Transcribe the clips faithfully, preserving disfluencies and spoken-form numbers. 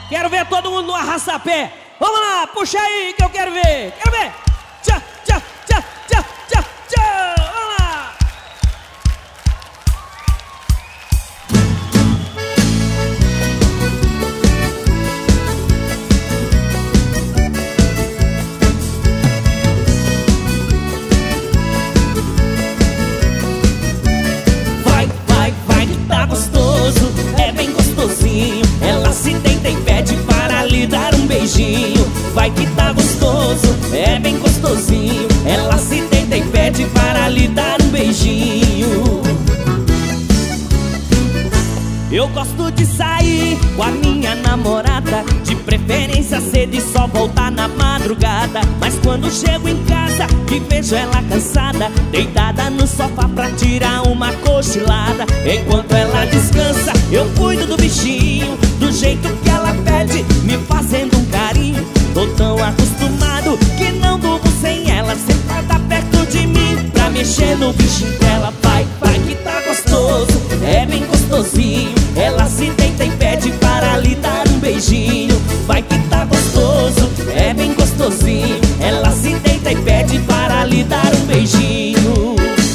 Quero ver todo mundo no arrasta-pé. Vamos lá, puxa aí que eu quero ver. Quero ver. Tchá, tchá, tchá, tchá, tchá, tchá. Vamos lá. Vai, vai, vai que tá gostoso, é bem gostosinho. Ela se deita e pede para lhe dar um beijinho. Vai que tá gostoso, é bem gostosinho. Ela se deita e pede para lhe dar um beijinho. Eu gosto de sair com a minha namorada, de preferência cedo e só voltar na madrugada. Mas quando chego em casa e vejo ela cansada, deitada no sofá pra tirar uma cochilada. Enquanto ela descansa, eu cuido do bichinho, do jeito que ela pede, me fazendo um carinho. Tô tão acostumado que não durmo sem ela sentada perto de mim, pra mexer no bichinho dela. Vai, vai que tá gostoso, é bem gostosinho. Ela se deita e pede para lhe dar um beijinho. Vai que tá gostoso, é bem gostosinho. Ela se deita e pede para lhe dar um beijinho.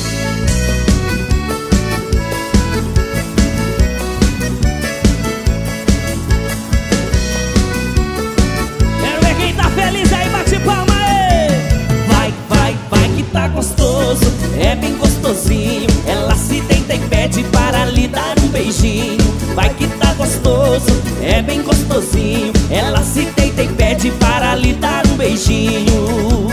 Quero ver quem tá feliz aí, bate palma aí. Vai, vai, vai que tá gostoso, é bem gostosinho. Ela se deita e pede para lhe dar um beijinho. Vai que tá gostoso, é bem gostosinho. Ela se deita e pede para lhe dar um beijinho.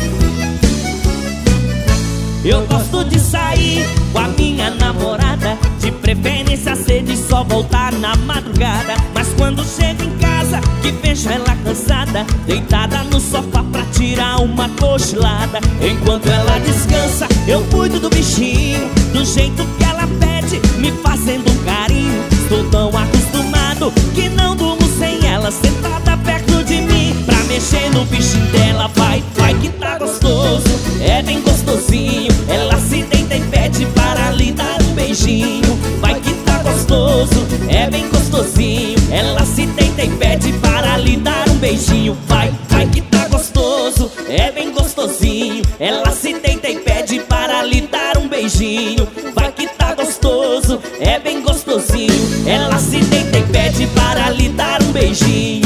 Eu gosto de sair com a minha namorada, de preferência cedo e só voltar na madrugada. Mas quando chego em casa que vejo ela cansada, deitada no sofá pra tirar uma cochilada. Enquanto ela descansa, eu cuido do bichinho, do jeito que ela pede, me fazendo um carinho. Estou tão acostumado que não durmo sem ela sentada perto de mim, pra mexer no bichinho dela. Vai, vai que tá gostoso, é bem gostosinho. Ela se deita e pede para lhe dar um beijinho. Vai que tá gostoso, é bem gostosinho. Ela se deita e pede para lhe dar um beijinho. Vai, vai que tá gostoso, é bem gostosinho. Ela se deita e pede para lhe dar um beijinho. Vai que tá gostoso, é bem gostosinho. Ela se deita e pede para lhe dar um beijinho.